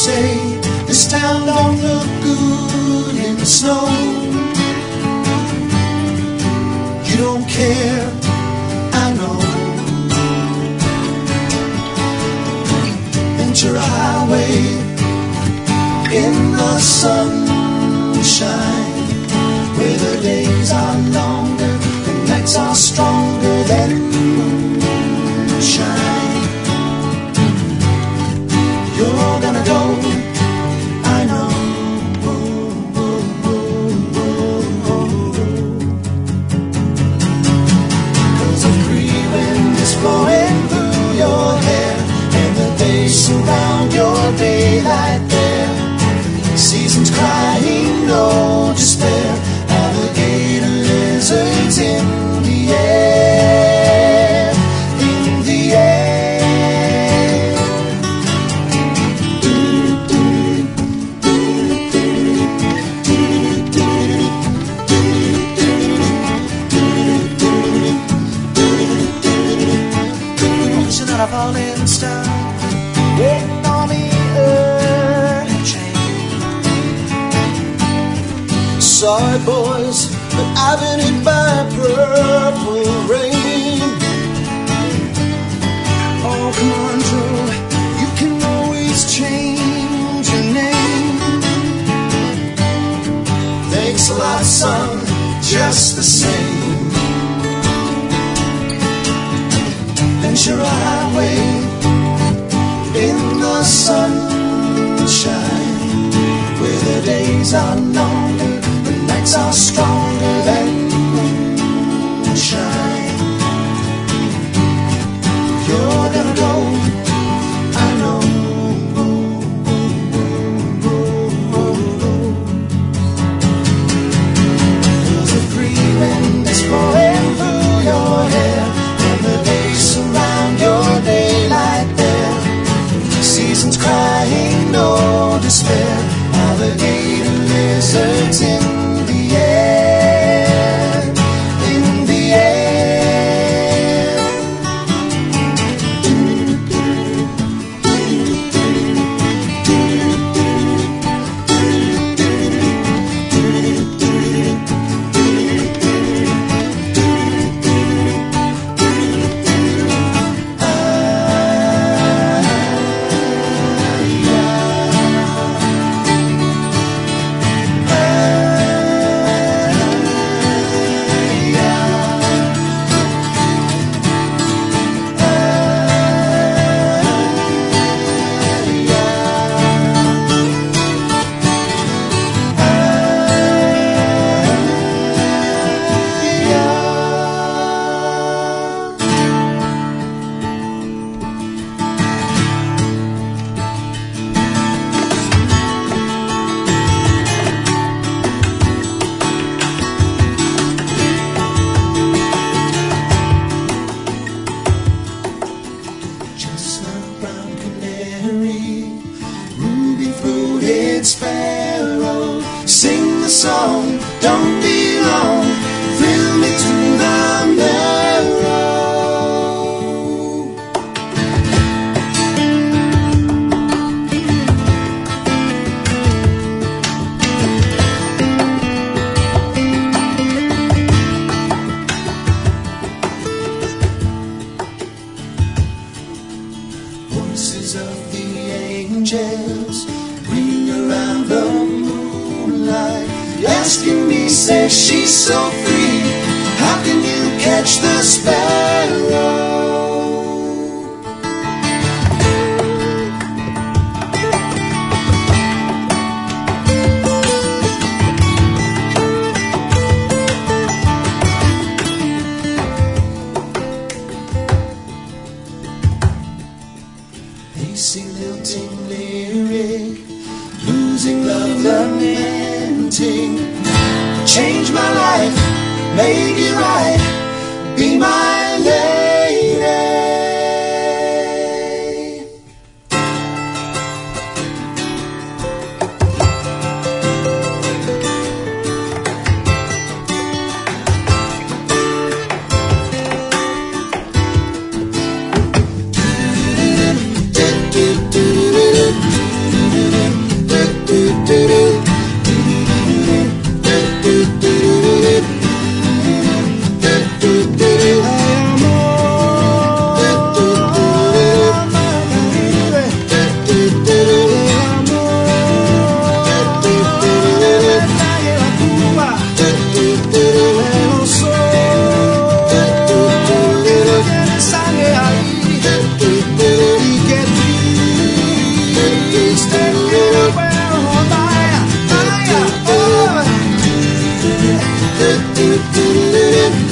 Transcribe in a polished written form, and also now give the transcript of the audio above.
say this town don't look good in the snow. You don't care, I know. Enter a highway in the sunshine, where the days are longer, the nights are stronger than moonshine. You're gonna go, I know. Cause a free wind is blowing through your hair, and the days surround your daylight there. Seasons crying, no despair, alligator lizards in the air, in the air. Pushing out a falling star, waiting on the early train. Sorry boys, but I've been hit by purple rain. Oh, come on, Joe, you can always change your name. Thanks a lot, son, just the same. Venture a highway in the sunshine, where the days are longer, the nights are stronger than moonshine. You're gonna go, I know. There's a free wind that's blowing through your hair, and the days surround your daylight there. Seasons crying, no despair, alligator lizards in the air, in the air. Chestnut, brown canary, ruby throated sparrow, sing the song, don't be long, thrill me to the marrow. Voices of the angels ring around the moonlight, asking me, say she's so free, how can you catch the sparrow? They sing lilting lyric, losing love, lamenting. Change my life, make it right, be my lady. Do-do-do-do.